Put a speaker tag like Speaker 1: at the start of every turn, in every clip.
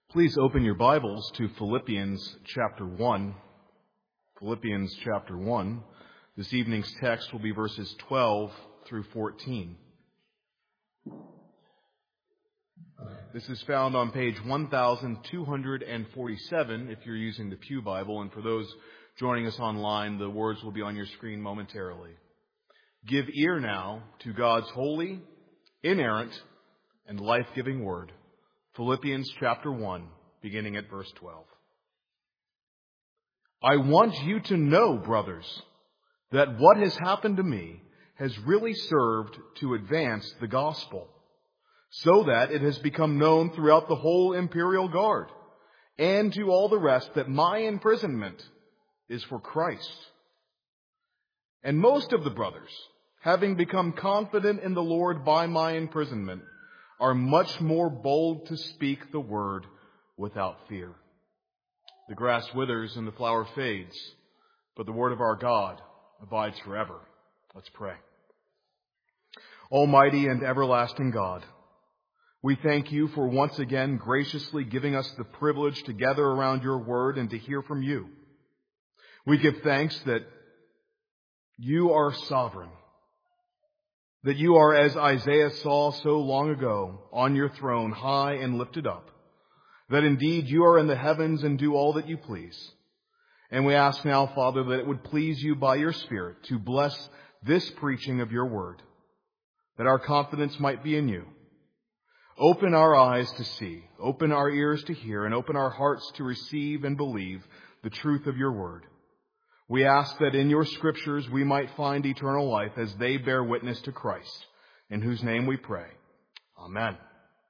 Speaker 1: Please open your Bibles to Philippians chapter 1. Philippians chapter 1. This evening's text will be verses 12 through 14. This is found on page 1247 if you're using the Pew Bible, and for those joining us online, the words will be on your screen momentarily. Give ear now to God's holy, inerrant, and life-giving word. Philippians chapter 1, beginning at verse 12. I want you to know, brothers, that what has happened to me has really served to advance the gospel, so that it has become known throughout the whole imperial guard, and to all the rest that my imprisonment is for Christ. And most of the brothers, having become confident in the Lord by my imprisonment, are much more bold to speak the word without fear. The grass withers and the flower fades, but the word of our God abides forever. Let's pray. Almighty and everlasting God, we thank you for once again graciously giving us the privilege to gather around your word and to hear from you. We give thanks that you are sovereign, that you are, as Isaiah saw so long ago, on your throne, high and lifted up, that indeed you are in the heavens and do all that you please. And we ask now, Father, that it would please you by your Spirit to bless this preaching of your word, that our confidence might be in you. Open our eyes to see, open our ears to hear, and open our hearts to receive and believe the truth of your word. We ask that in your scriptures we might find eternal life as they bear witness to Christ, in whose name we pray. Amen.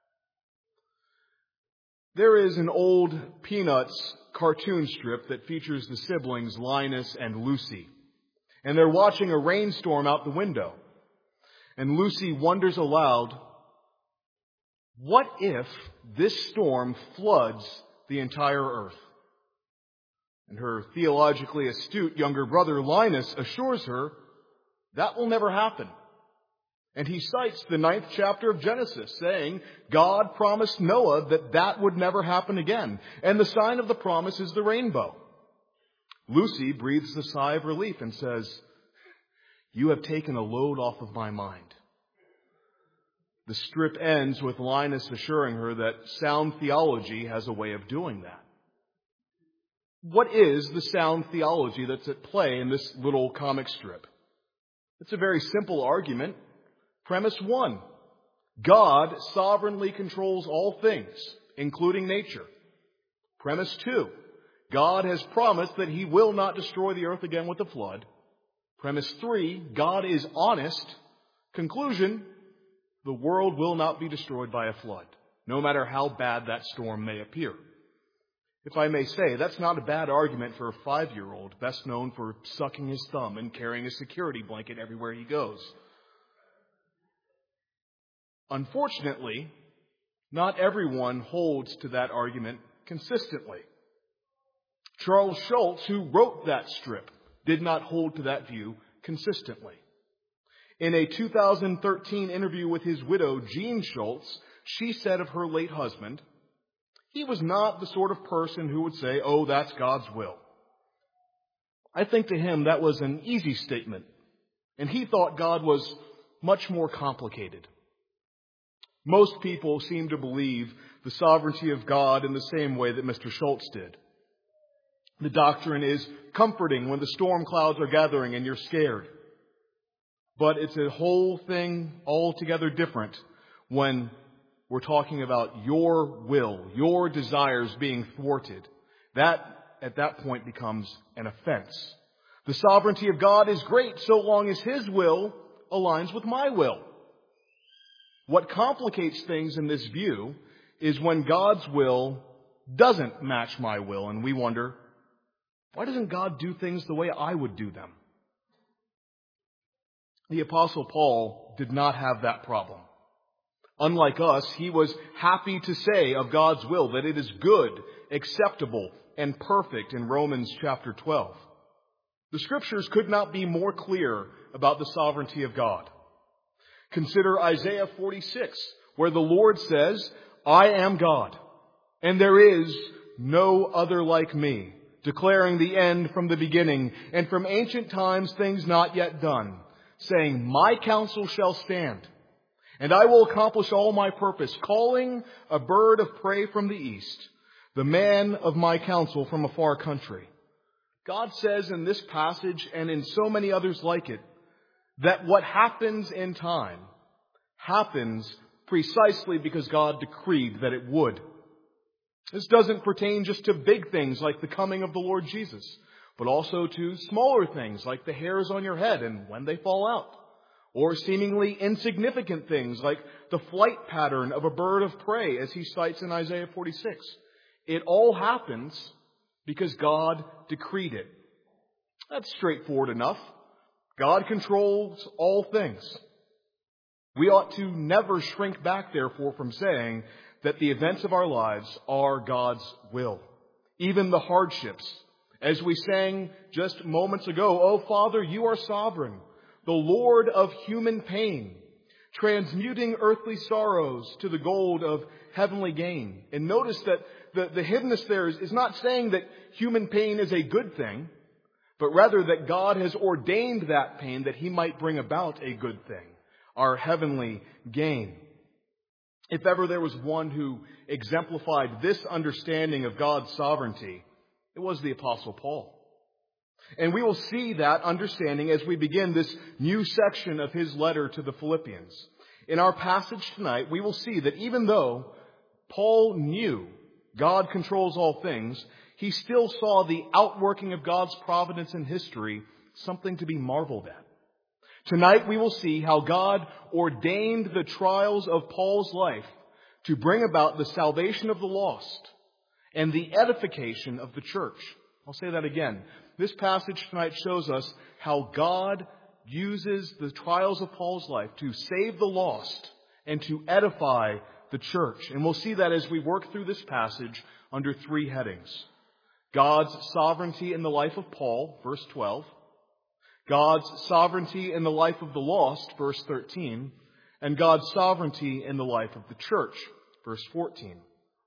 Speaker 1: There is an old Peanuts cartoon strip that features the siblings Linus and Lucy, and they're watching a rainstorm out the window. And Lucy wonders aloud, what if this storm floods the entire earth? And her theologically astute younger brother Linus assures her that will never happen. And he cites the 9th chapter of Genesis, saying God promised Noah that would never happen again. And the sign of the promise is the rainbow. Lucy breathes a sigh of relief and says, you have taken a load off of my mind. The strip ends with Linus assuring her that sound theology has a way of doing that. What is the sound theology that's at play in this little comic strip? It's a very simple argument. Premise 1, God sovereignly controls all things, including nature. Premise 2, God has promised that he will not destroy the earth again with a flood. Premise 3, God is honest. Conclusion, the world will not be destroyed by a flood, no matter how bad that storm may appear. If I may say, that's not a bad argument for a 5-year-old, best known for sucking his thumb and carrying a security blanket everywhere he goes. Unfortunately, not everyone holds to that argument consistently. Charles Schulz, who wrote that strip, did not hold to that view consistently. In a 2013 interview with his widow, Jean Schulz, she said of her late husband, he was not the sort of person who would say, oh, that's God's will. I think to him that was an easy statement, and he thought God was much more complicated. Most people seem to believe the sovereignty of God in the same way that Mr. Schulz did. The doctrine is comforting when the storm clouds are gathering and you're scared. But it's a whole thing altogether different when we're talking about your will, your desires being thwarted. That, at that point, becomes an offense. The sovereignty of God is great so long as his will aligns with my will. What complicates things in this view is when God's will doesn't match my will, and we wonder, why doesn't God do things the way I would do them? The Apostle Paul did not have that problem. Unlike us, he was happy to say of God's will that it is good, acceptable, and perfect in Romans chapter 12. The scriptures could not be more clear about the sovereignty of God. Consider Isaiah 46, where the Lord says, I am God. And there is no other like me, declaring the end from the beginning, and from ancient times things not yet done, saying, my counsel shall stand, and I will accomplish all my purpose, calling a bird of prey from the east, the man of my counsel from a far country. God says in this passage and in so many others like it, that what happens in time happens precisely because God decreed that it would. This doesn't pertain just to big things like the coming of the Lord Jesus, but also to smaller things like the hairs on your head and when they fall out, or seemingly insignificant things like the flight pattern of a bird of prey, as he cites in Isaiah 46. It all happens because God decreed it. That's straightforward enough. God controls all things. We ought to never shrink back, therefore, from saying that the events of our lives are God's will. Even the hardships. As we sang just moments ago, O Father, you are sovereign, the Lord of human pain, transmuting earthly sorrows to the gold of heavenly gain. And notice that the hiddenness there is not saying that human pain is a good thing, but rather that God has ordained that pain that he might bring about a good thing, our heavenly gain. If ever there was one who exemplified this understanding of God's sovereignty, it was the Apostle Paul. And we will see that understanding as we begin this new section of his letter to the Philippians. In our passage tonight, we will see that even though Paul knew God controls all things, he still saw the outworking of God's providence in history something to be marveled at. Tonight we will see how God ordained the trials of Paul's life to bring about the salvation of the lost and the edification of the church. I'll say that again. This passage tonight shows us how God uses the trials of Paul's life to save the lost and to edify the church. And we'll see that as we work through this passage under three headings. God's sovereignty in the life of Paul, verse 12. God's sovereignty in the life of the lost, verse 13. And God's sovereignty in the life of the church, verse 14.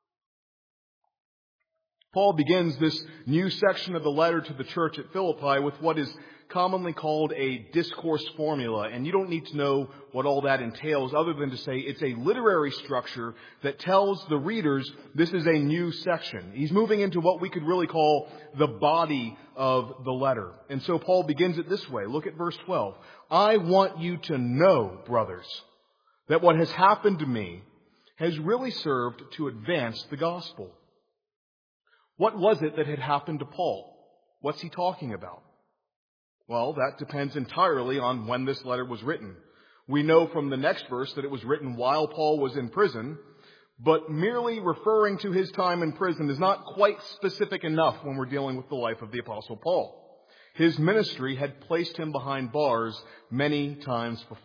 Speaker 1: Paul begins this new section of the letter to the church at Philippi with what is commonly called a discourse formula. And you don't need to know what all that entails other than to say it's a literary structure that tells the readers this is a new section. He's moving into what we could really call the body of the letter. And so Paul begins it this way. Look at verse 12. I want you to know, brothers, that what has happened to me has really served to advance the gospel. What was it that had happened to Paul? What's he talking about? Well, that depends entirely on when this letter was written. We know from the next verse that it was written while Paul was in prison, but merely referring to his time in prison is not quite specific enough when we're dealing with the life of the Apostle Paul. His ministry had placed him behind bars many times before.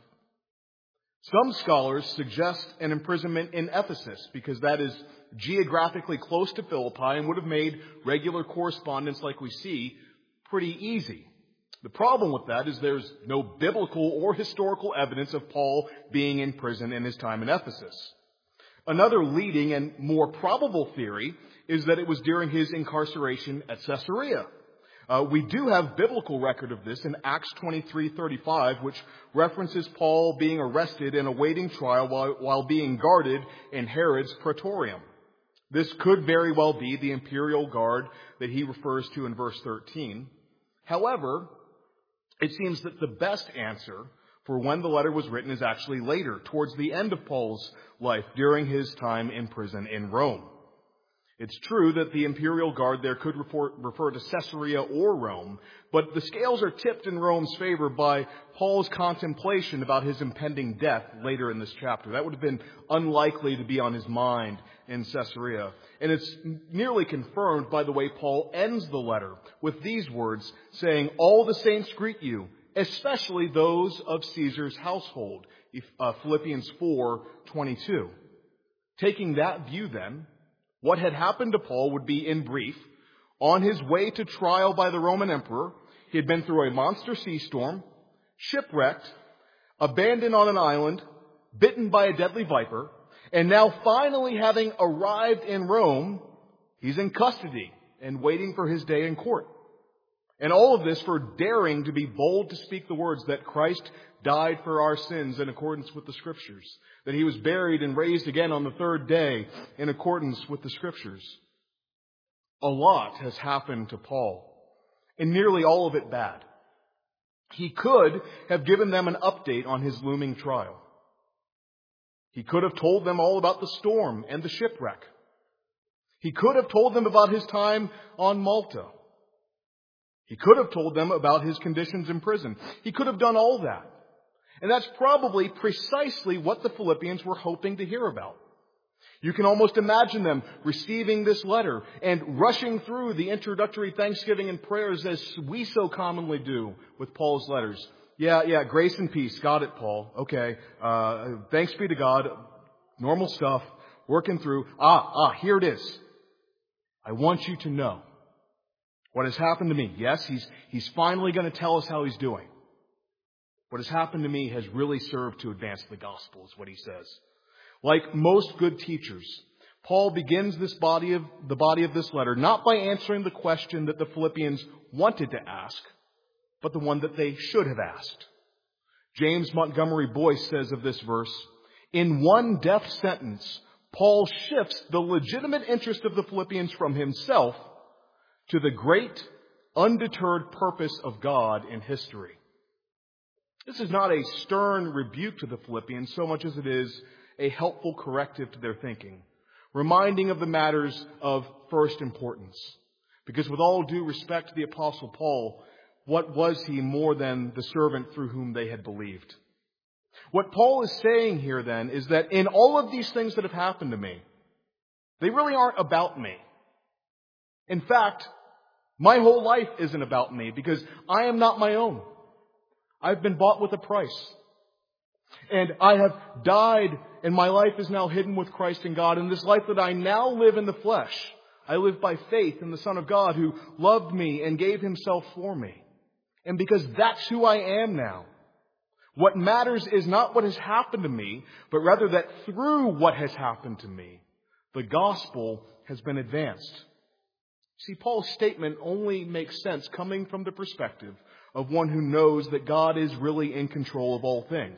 Speaker 1: Some scholars suggest an imprisonment in Ephesus because that is geographically close to Philippi and would have made regular correspondence like we see pretty easy. The problem with that is there's no biblical or historical evidence of Paul being in prison in his time in Ephesus. Another leading and more probable theory is that it was during his incarceration at Caesarea. We do have biblical record of this in Acts 23:35, which references Paul being arrested and awaiting trial while being guarded in Herod's praetorium. This could very well be the imperial guard that he refers to in verse 13. However, it seems that the best answer for when the letter was written is actually later, towards the end of Paul's life, during his time in prison in Rome. It's true that the imperial guard there could refer to Caesarea or Rome, but the scales are tipped in Rome's favor by Paul's contemplation about his impending death later in this chapter. That would have been unlikely to be on his mind in Caesarea. And it's nearly confirmed by the way Paul ends the letter with these words, saying, all the saints greet you, especially those of Caesar's household. Philippians 4:22. Taking that view then, what had happened to Paul would be, in brief, on his way to trial by the Roman emperor, he had been through a monster sea storm, shipwrecked, abandoned on an island, bitten by a deadly viper, And now finally having arrived in Rome, he's in custody and waiting for his day in court. And all of this for daring to be bold to speak the words that Christ died for our sins in accordance with the Scriptures, that he was buried and raised again on the third day in accordance with the Scriptures. A lot has happened to Paul, and nearly all of it bad. He could have given them an update on his looming trial. He could have told them all about the storm and the shipwreck. He could have told them about his time on Malta. He could have told them about his conditions in prison. He could have done all that. And that's probably precisely what the Philippians were hoping to hear about. You can almost imagine them receiving this letter and rushing through the introductory thanksgiving and prayers as we so commonly do with Paul's letters. Yeah, grace and peace. Got it, Paul. Okay. Thanks be to God. Normal stuff. Working through. Here it is. I want you to know what has happened to me. Yes, he's finally going to tell us how he's doing. What has happened to me has really served to advance the gospel, is what he says. Like most good teachers, Paul begins the body of this letter not by answering the question that the Philippians wanted to ask, but the one that they should have asked. James Montgomery Boyce says of this verse, in one deft sentence, Paul shifts the legitimate interest of the Philippians from himself to the great, undeterred purpose of God in history. This is not a stern rebuke to the Philippians so much as it is a helpful corrective to their thinking, reminding of the matters of first importance. Because with all due respect to the Apostle Paul, what was he more than the servant through whom they had believed? What Paul is saying here then is that in all of these things that have happened to me, they really aren't about me. In fact, my whole life isn't about me because I am not my own. I've been bought with a price. And I have died, and my life is now hidden with Christ in God. And this life that I now live in the flesh, I live by faith in the Son of God who loved me and gave himself for me. And because that's who I am now, what matters is not what has happened to me, but rather that through what has happened to me, the gospel has been advanced. See, Paul's statement only makes sense coming from the perspective of one who knows that God is really in control of all things.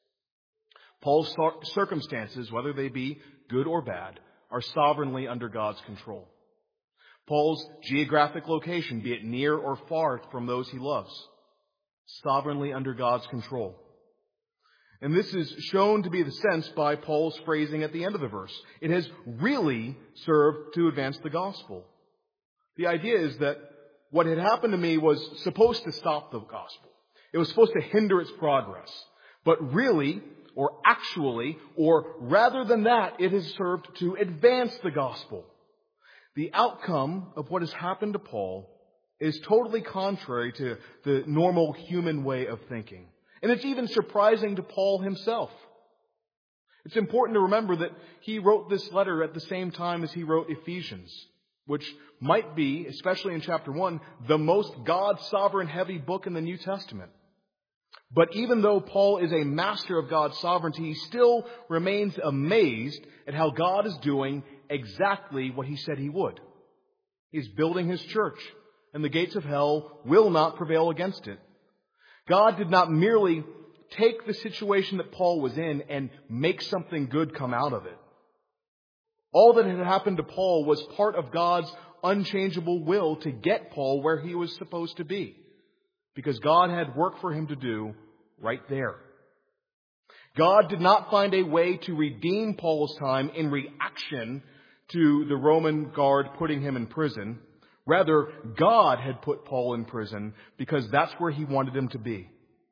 Speaker 1: Paul's circumstances, whether they be good or bad, are sovereignly under God's control. Paul's geographic location, be it near or far from those he loves, sovereignly under God's control. And this is shown to be the sense by Paul's phrasing at the end of the verse. It has really served to advance the gospel. The idea is that what had happened to me was supposed to stop the gospel. It was supposed to hinder its progress. But really, or actually, or rather than that, it has served to advance the gospel. The outcome of what has happened to Paul is totally contrary to the normal human way of thinking. And it's even surprising to Paul himself. It's important to remember that he wrote this letter at the same time as he wrote Ephesians, which might be, especially in chapter 1, the most God-sovereign heavy book in the New Testament. But even though Paul is a master of God's sovereignty, he still remains amazed at how God is doing exactly what he said he would. He's building his church, and the gates of hell will not prevail against it. God did not merely take the situation that Paul was in and make something good come out of it. All that had happened to Paul was part of God's unchangeable will to get Paul where he was supposed to be, because God had work for him to do right there. God did not find a way to redeem Paul's time in reaction to the Roman guard putting him in prison. Rather, God had put Paul in prison because that's where he wanted him to be.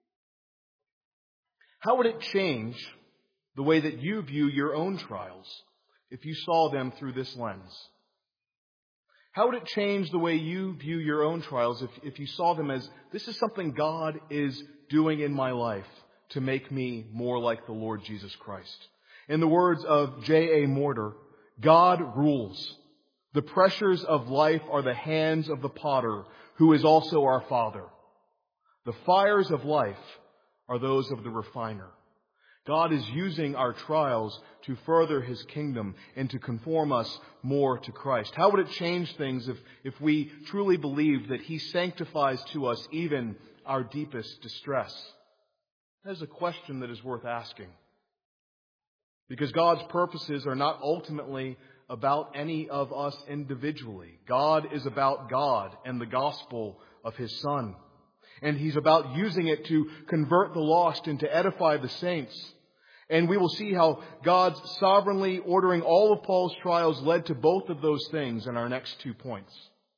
Speaker 1: How would it change the way that you view your own trials if you saw them through this lens? How would it change the way you view your own trials if you saw them as, this is something God is doing in my life to make me more like the Lord Jesus Christ? In the words of J.A. Morter, God rules. The pressures of life are the hands of the potter, who is also our Father. The fires of life are those of the refiner. God is using our trials to further His kingdom and to conform us more to Christ. How would it change things if we truly believed that He sanctifies to us even our deepest distress? That is a question that is worth asking. Because God's purposes are not ultimately about any of us individually. God is about God and the gospel of His Son. And He's about using it to convert the lost and to edify the saints. And we will see how God's sovereignly ordering all of Paul's trials led to both of those things in our next 2 points.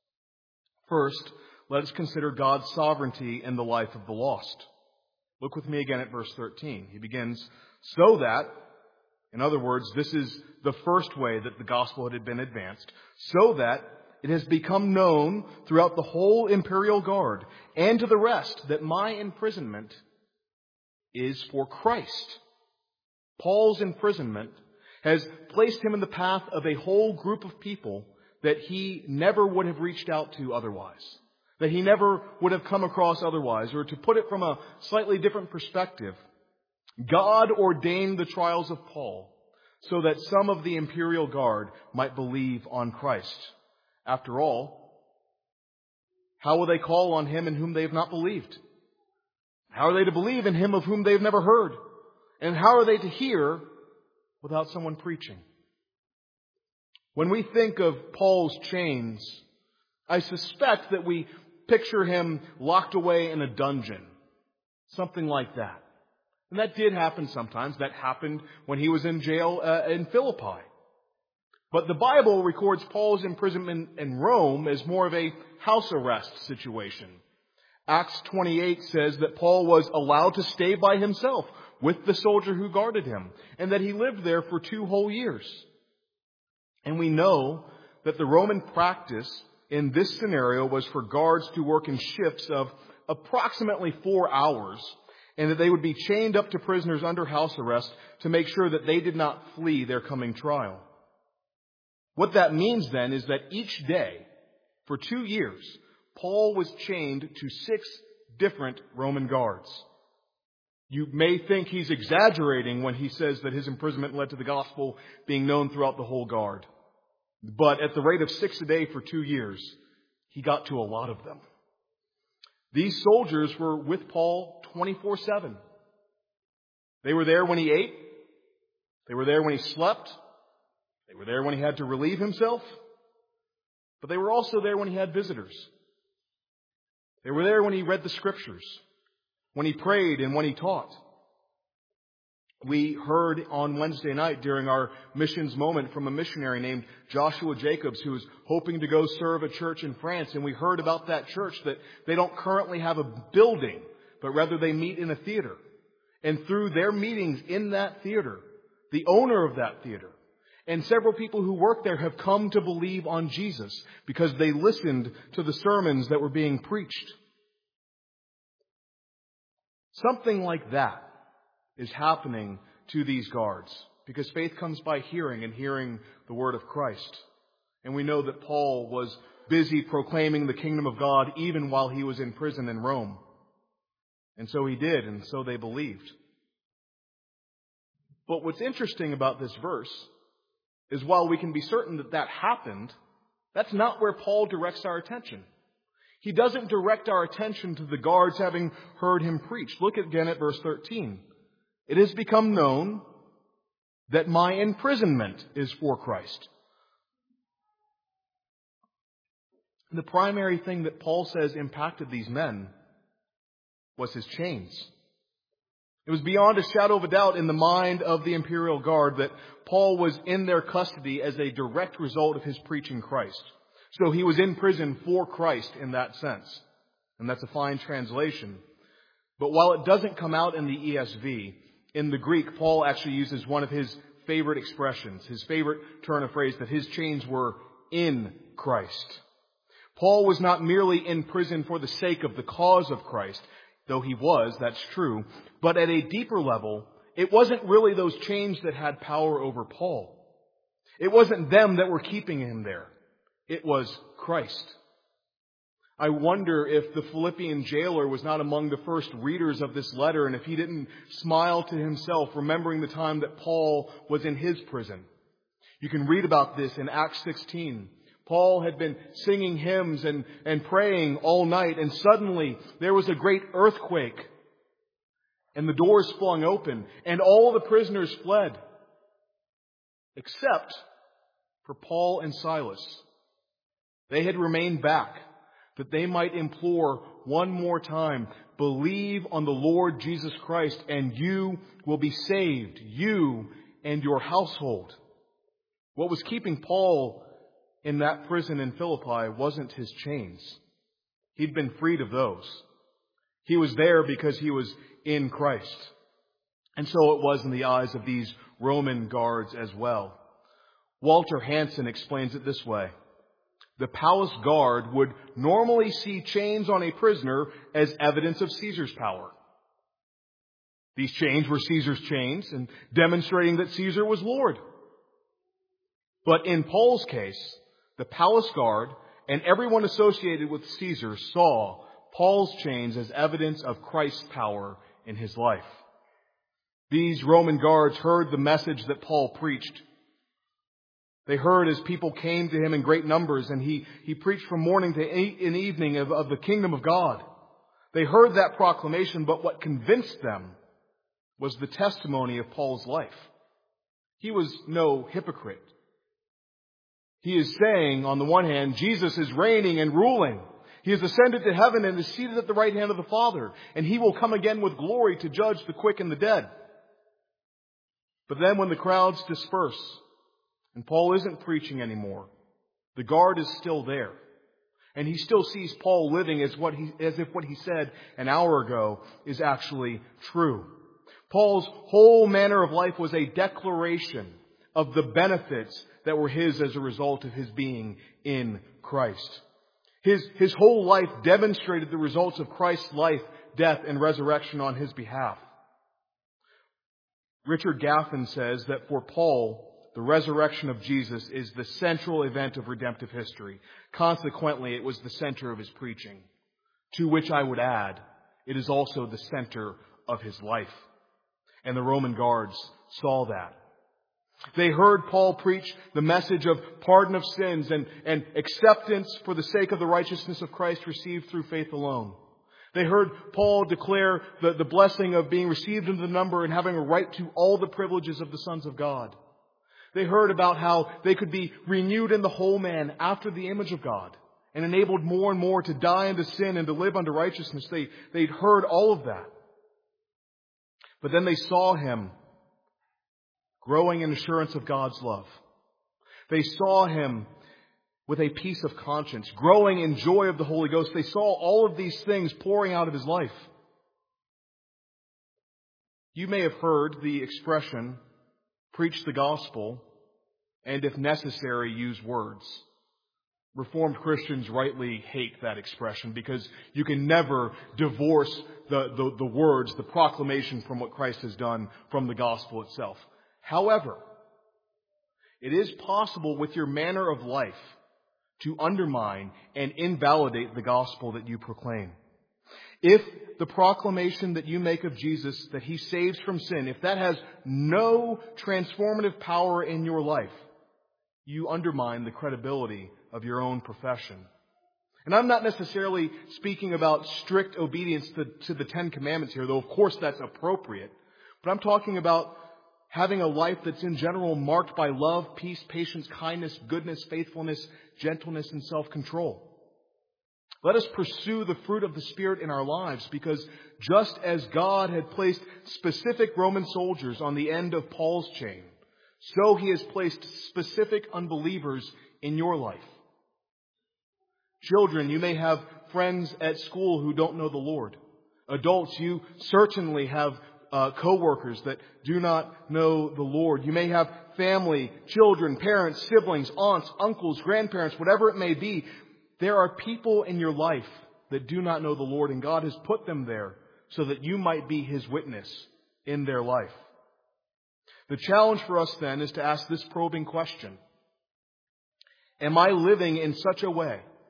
Speaker 1: First, let us consider God's sovereignty in the life of the lost. Look with me again at verse 13. He begins, so that, in other words, this is the first way that the gospel had been advanced, so that it has become known throughout the whole imperial guard and to the rest that my imprisonment is for Christ. Paul's imprisonment has placed him in the path of a whole group of people that he never would have reached out to otherwise, that he never would have come across otherwise. Or to put it from a slightly different perspective, God ordained the trials of Paul so that some of the imperial guard might believe on Christ. After all, how will they call on Him in whom they have not believed? How are they to believe in Him of whom they have never heard? And how are they to hear without someone preaching? When we think of Paul's chains, I suspect that we picture him locked away in a dungeon. Something like that. And that did happen sometimes. That happened when he was in jail in Philippi. But the Bible records Paul's imprisonment in Rome as more of a house arrest situation. Acts 28 says that Paul was allowed to stay by himself with the soldier who guarded him, and that he lived there for 2 whole years. And we know that the Roman practice in this scenario was for guards to work in shifts of approximately 4 hours, and that they would be chained up to prisoners under house arrest to make sure that they did not flee their coming trial. What that means then is that each day, for 2 years, Paul was chained to 6 different Roman guards. You may think he's exaggerating when he says that his imprisonment led to the gospel being known throughout the whole guard. But at the rate of 6 a day for 2 years, he got to a lot of them. These soldiers were with Paul 24/7. They were there when he ate. They were there when he slept. They were there when he had to relieve himself. But they were also there when he had visitors. They were there when he read the scriptures, when he prayed, and when he taught. We heard on Wednesday night during our missions moment from a missionary named Joshua Jacobs, who was hoping to go serve a church in France. And we heard about that church, that they don't currently have a building, but rather they meet in a theater. And through their meetings in that theater, the owner of that theater and several people who work there have come to believe on Jesus because they listened to the sermons that were being preached. Something like that is happening to these guards, because faith comes by hearing, and hearing the word of Christ. And we know that Paul was busy proclaiming the kingdom of God even while he was in prison in Rome. And so he did, and so they believed. But what's interesting about this verse is while we can be certain that that happened, that's not where Paul directs our attention. He doesn't direct our attention to the guards having heard him preach. Look again at verse 13. It has become known that my imprisonment is for Christ. The primary thing that Paul says impacted these men was his chains. It was beyond a shadow of a doubt in the mind of the imperial guard that Paul was in their custody as a direct result of his preaching Christ. So he was in prison for Christ in that sense. And that's a fine translation. But while it doesn't come out in the ESV, in the Greek, Paul actually uses one of his favorite expressions, his favorite turn of phrase, that his chains were in Christ. Paul was not merely in prison for the sake of the cause of Christ, though he was, that's true. But at a deeper level, it wasn't really those chains that had power over Paul. It wasn't them that were keeping him there. It was Christ. I wonder if the Philippian jailer was not among the first readers of this letter, and if he didn't smile to himself, remembering the time that Paul was in his prison. You can read about this in Acts 16. Paul had been singing hymns and praying all night, and suddenly there was a great earthquake, and the doors flung open, and all the prisoners fled, except for Paul and Silas. They had remained back, that they might implore one more time, believe on the Lord Jesus Christ, and you will be saved, you and your household. What was keeping Paul in that prison in Philippi wasn't his chains. He'd been freed of those. He was there because he was in Christ. And so it was in the eyes of these Roman guards as well. Walter Hansen explains it this way. The palace guard would normally see chains on a prisoner as evidence of Caesar's power. These chains were Caesar's chains, and demonstrating that Caesar was Lord. But in Paul's case, the palace guard and everyone associated with Caesar saw Paul's chains as evidence of Christ's power in his life. These Roman guards heard the message that Paul preached. They heard as people came to him in great numbers, and he preached from morning to evening of the kingdom of God. They heard that proclamation, but what convinced them was the testimony of Paul's life. He was no hypocrite. He is saying, on the one hand, Jesus is reigning and ruling. He has ascended to heaven and is seated at the right hand of the Father, and he will come again with glory to judge the quick and the dead. But then when the crowds disperse, and Paul isn't preaching anymore, the guard is still there. And he still sees Paul living as if what he said an hour ago is actually true. Paul's whole manner of life was a declaration of the benefits that were his as a result of his being in Christ. His whole life demonstrated the results of Christ's life, death, and resurrection on his behalf. Richard Gaffin says that for Paul, the resurrection of Jesus is the central event of redemptive history. Consequently, it was the center of his preaching. To which I would add, it is also the center of his life. And the Roman guards saw that. They heard Paul preach the message of pardon of sins and acceptance for the sake of the righteousness of Christ received through faith alone. They heard Paul declare the blessing of being received into the number and having a right to all the privileges of the sons of God. They heard about how they could be renewed in the whole man after the image of God and enabled more and more to die unto sin and to live unto righteousness. They'd heard all of that. But then they saw him growing in assurance of God's love. They saw him with a peace of conscience, growing in joy of the Holy Ghost. They saw all of these things pouring out of his life. You may have heard the expression, preach the gospel, and if necessary, use words. Reformed Christians rightly hate that expression because you can never divorce the words, the proclamation from what Christ has done from the gospel itself. However, it is possible with your manner of life to undermine and invalidate the gospel that you proclaim. If the proclamation that you make of Jesus, that he saves from sin, if that has no transformative power in your life, you undermine the credibility of your own profession. And I'm not necessarily speaking about strict obedience to the Ten Commandments here, though of course that's appropriate. But I'm talking about having a life that's in general marked by love, peace, patience, kindness, goodness, faithfulness, gentleness, and self-control. Let us pursue the fruit of the Spirit in our lives, because just as God had placed specific Roman soldiers on the end of Paul's chain, so he has placed specific unbelievers in your life. Children, you may have friends at school who don't know the Lord. Adults, you certainly have co-workers that do not know the Lord. You may have family, children, parents, siblings, aunts, uncles, grandparents, whatever it may be. There are people in your life that do not know the Lord, and God has put them there so that you might be his witness in their life. The challenge for us then is to ask this probing question. Am I living in such a way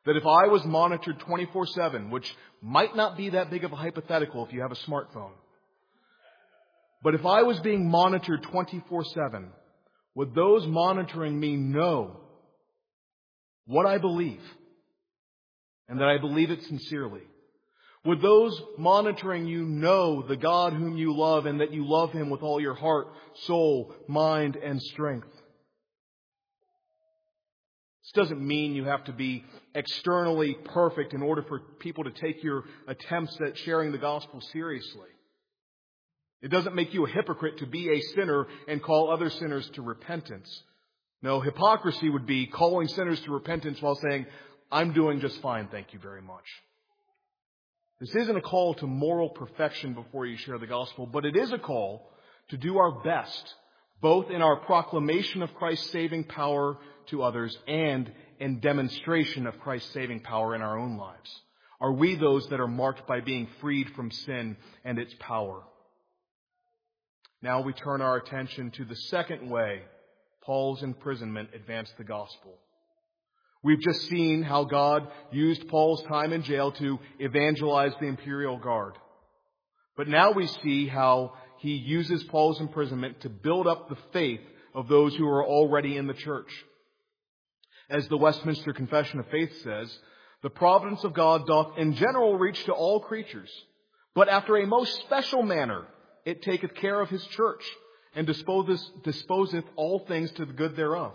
Speaker 1: That if I was monitored 24/7, which might not be that big of a hypothetical if you have a smartphone, but if I was being monitored 24/7, would those monitoring me know what I believe and that I believe it sincerely? Would those monitoring you know the God whom you love and that you love Him with all your heart, soul, mind, and strength? This doesn't mean you have to be externally perfect in order for people to take your attempts at sharing the gospel seriously. It doesn't make you a hypocrite to be a sinner and call other sinners to repentance. No, hypocrisy would be calling sinners to repentance while saying, I'm doing just fine, thank you very much. This isn't a call to moral perfection before you share the gospel, but it is a call to do our best, both in our proclamation of Christ's saving power to others and in demonstration of Christ's saving power in our own lives. Are we those that are marked by being freed from sin and its power? Now we turn our attention to the second way Paul's imprisonment advanced the gospel. We've just seen how God used Paul's time in jail to evangelize the imperial guard. But now we see how he uses Paul's imprisonment to build up the faith of those who are already in the church. As the Westminster Confession of Faith says, the providence of God doth in general reach to all creatures, but after a most special manner it taketh care of his church, and disposeth all things to the good thereof.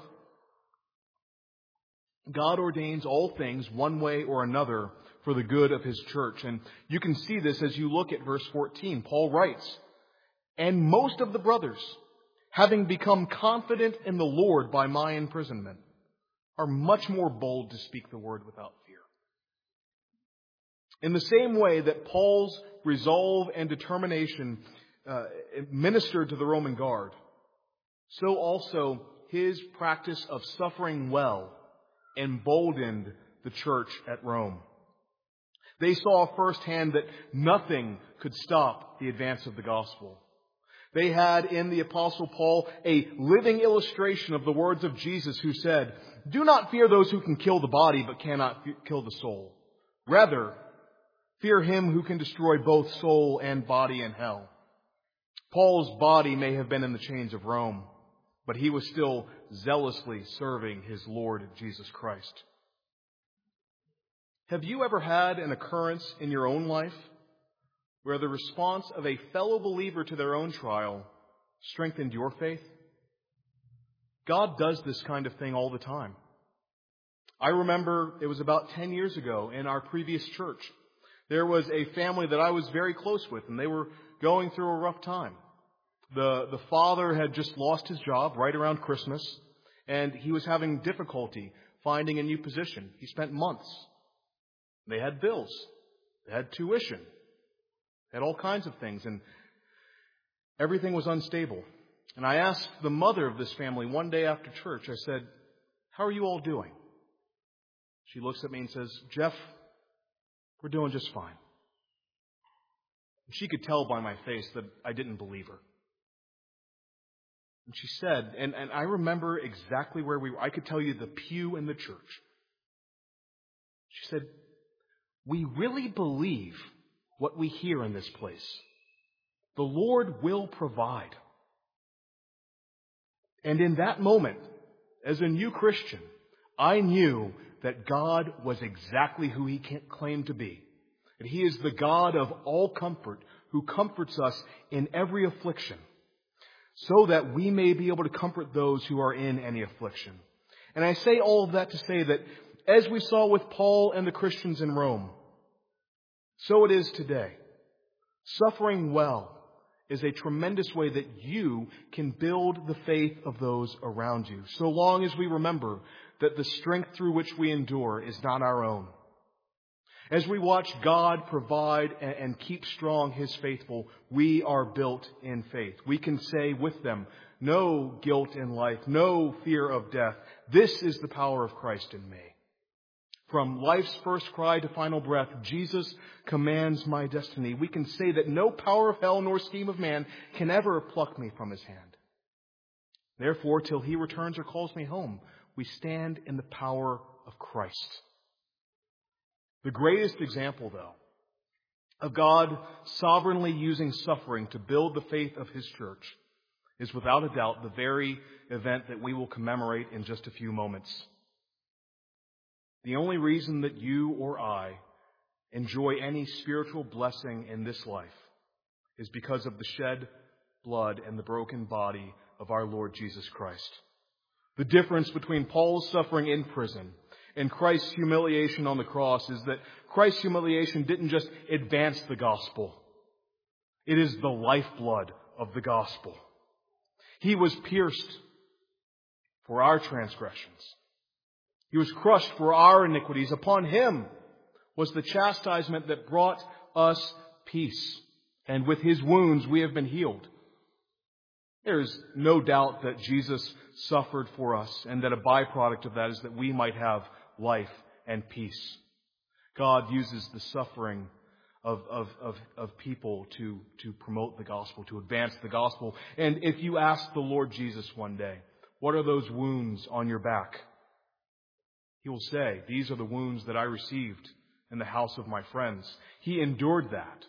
Speaker 1: God ordains all things one way or another for the good of His church. And you can see this as you look at verse 14. Paul writes, and most of the brothers, having become confident in the Lord by my imprisonment, are much more bold to speak the word without fear. In the same way that Paul's resolve and determination ministered to the Roman guard, so also his practice of suffering well emboldened the church at Rome. They saw firsthand that nothing could stop the advance of the gospel. They had in the Apostle Paul a living illustration of the words of Jesus who said, do not fear those who can kill the body but cannot kill the soul. Rather, fear him who can destroy both soul and body in hell. Paul's body may have been in the chains of Rome, but he was still zealously serving his Lord Jesus Christ. Have you ever had an occurrence in your own life where the response of a fellow believer to their own trial strengthened your faith? God does this kind of thing all the time. I remember it was about 10 years ago in our previous church. There was a family that I was very close with, and they were going through a rough time. The father had just lost his job right around Christmas, and he was having difficulty finding a new position. He spent months. They had bills. They had tuition. They had all kinds of things, and everything was unstable. And I asked the mother of this family one day after church, I said, how are you all doing? She looks at me and says, Jeff, we're doing just fine. She could tell by my face that I didn't believe her. And she said, and I remember exactly where we were. I could tell you the pew in the church. She said, we really believe what we hear in this place. The Lord will provide. And in that moment, as a new Christian, I knew that God was exactly who He claimed to be. That He is the God of all comfort, who comforts us in every affliction, so that we may be able to comfort those who are in any affliction. And I say all of that to say that as we saw with Paul and the Christians in Rome, so it is today. Suffering well is a tremendous way that you can build the faith of those around you, so long as we remember that the strength through which we endure is not our own. As we watch God provide and keep strong His faithful, we are built in faith. We can say with them, no guilt in life, no fear of death. This is the power of Christ in me. From life's first cry to final breath, Jesus commands my destiny. We can say that no power of hell nor scheme of man can ever pluck me from His hand. Therefore, till He returns or calls me home, we stand in the power of Christ. The greatest example, though, of God sovereignly using suffering to build the faith of His church is without a doubt the very event that we will commemorate in just a few moments. The only reason that you or I enjoy any spiritual blessing in this life is because of the shed blood and the broken body of our Lord Jesus Christ. The difference between Paul's suffering in prison and Christ's humiliation on the cross is that Christ's humiliation didn't just advance the gospel. It is the lifeblood of the gospel. He was pierced for our transgressions. He was crushed for our iniquities. Upon Him was the chastisement that brought us peace. And with His wounds we have been healed. There is no doubt that Jesus suffered for us, and that a byproduct of that is that we might have life and peace. God uses the suffering of people to promote the gospel, to advance the gospel. And if you ask the Lord Jesus one day, what are those wounds on your back? He will say, these are the wounds that I received in the house of my friends. He endured that.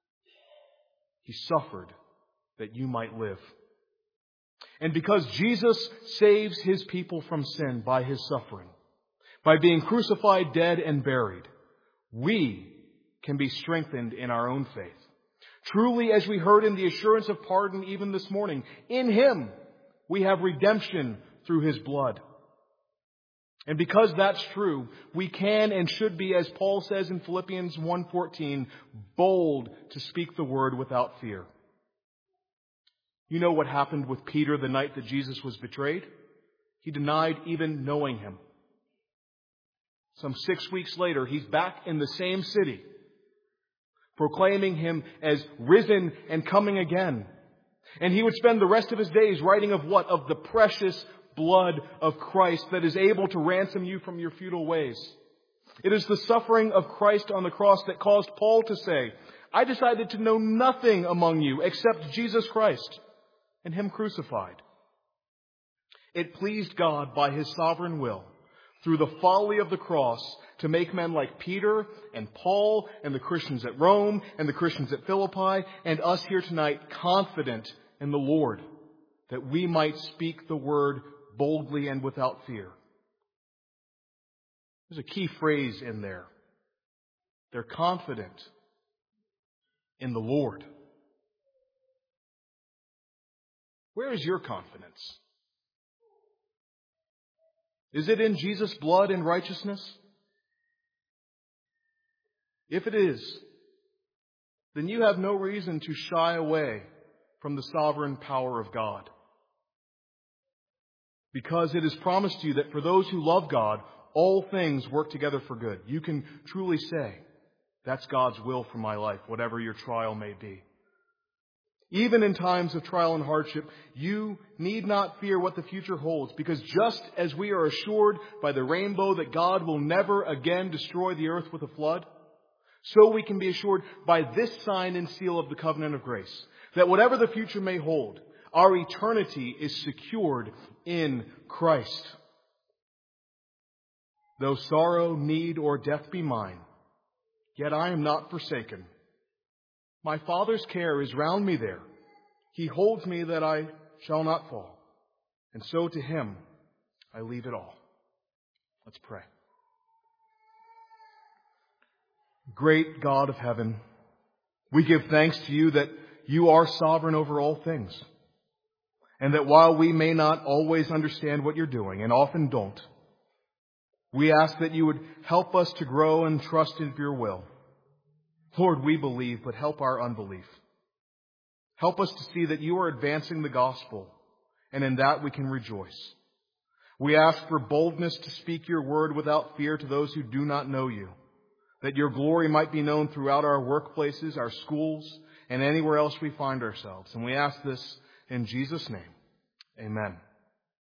Speaker 1: He suffered that you might live. And because Jesus saves His people from sin by His suffering, by being crucified, dead, and buried, we can be strengthened in our own faith. Truly, as we heard in the assurance of pardon even this morning, in Him we have redemption through His blood. And because that's true, we can and should be, as Paul says in Philippians 1:14, bold to speak the word without fear. You know what happened with Peter the night that Jesus was betrayed? He denied even knowing Him. Some 6 weeks later, he's back in the same city, proclaiming Him as risen and coming again. And he would spend the rest of his days writing of what? Of the precious blood of Christ that is able to ransom you from your futile ways. It is the suffering of Christ on the cross that caused Paul to say, I decided to know nothing among you except Jesus Christ and Him crucified. It pleased God by His sovereign will, through the folly of the cross, to make men like Peter and Paul and the Christians at Rome and the Christians at Philippi and us here tonight confident in the Lord, that we might speak the word boldly and without fear. There's a key phrase in there. They're confident in the Lord. Where is your confidence? Is it in Jesus' blood and righteousness? If it is, then you have no reason to shy away from the sovereign power of God. Because it is promised to you that for those who love God, all things work together for good. You can truly say, that's God's will for my life, whatever your trial may be. Even in times of trial and hardship, you need not fear what the future holds, because just as we are assured by the rainbow that God will never again destroy the earth with a flood, so we can be assured by this sign and seal of the covenant of grace, that whatever the future may hold, our eternity is secured in Christ. Though sorrow, need, or death be mine, yet I am not forsaken. My Father's care is round me there. He holds me that I shall not fall. And so to Him I leave it all. Let's pray. Great God of heaven, we give thanks to You that You are sovereign over all things. And that while we may not always understand what You're doing, and often don't, we ask that You would help us to grow and trust in Your will. Lord, we believe, but help our unbelief. Help us to see that You are advancing the gospel, and in that we can rejoice. We ask for boldness to speak Your word without fear to those who do not know You, that Your glory might be known throughout our workplaces, our schools, and anywhere else we find ourselves. And we ask this in Jesus' name. Amen.